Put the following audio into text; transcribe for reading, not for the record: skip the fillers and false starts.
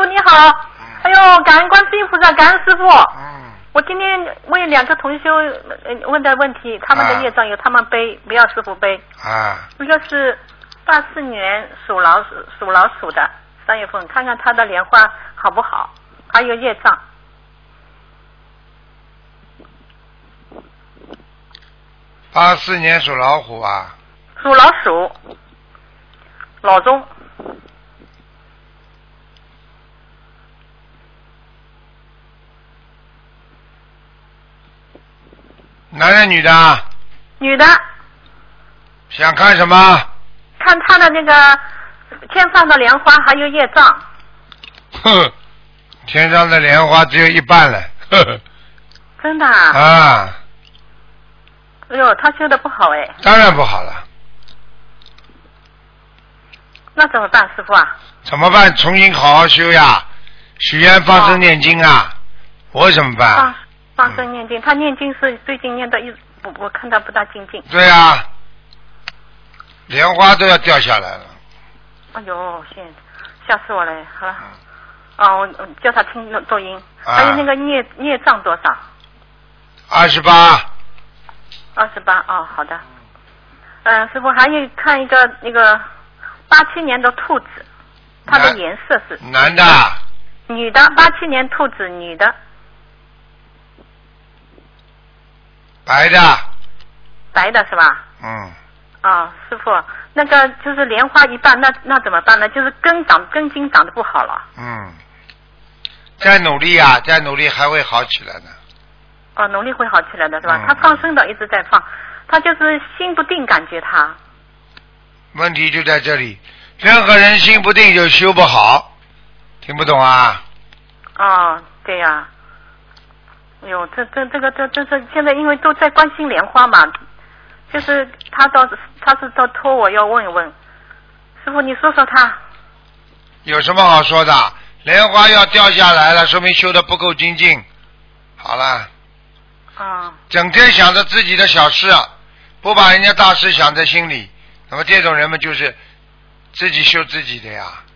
傅你好。哎呦，感恩观世音菩萨，感恩师傅。我今天为两个同修问的问题，他们的业障由他们背，不要师傅背。一个是84年属老鼠的3月份，看看他的莲花好不好，还有业障。 84年属老虎啊。 属老鼠，老中。 男的女的？ 女的。 想看什么？ 看他的那个天上的莲花还有业障。 哼，天上的莲花只有一半了。呵呵。 真的啊？ 啊。 哎呦，他修的不好哎。 当然不好了。 那怎么办，师傅啊？ 怎么办？重新好好修呀，许愿放生念经啊。我怎么办？ 放生念经，他念经是最近念的我看他不大精进。 对啊，莲花都要掉下来了。 哎呦，吓死我了！好了，我叫他听抖音。还有那个孽障多少 ？28。 28哦，好的。师傅还有看一个那个87年的兔子，它的颜色是男的？ 女的，87年兔子女的。 白的。 白的是吧？师傅，那个就是莲花一半，那怎么办呢？就是根茎长得不好了。 再努力啊，再努力还会好起来的。 努力会好起来的是吧？他放生的一直在放，他就是心不定，感觉他。 问题就在这里，任何人心不定就修不好，听不懂啊？ 对呀。哎呦，这现在因为都在关心莲花嘛，就是他是都托我要问一问，师傅你说说他。 有什么好说的？莲花要掉下来了，说明修得不够精进。好了。整天想着自己的小事，不把人家大事想在心里，那么这种人们就是自己修自己的呀。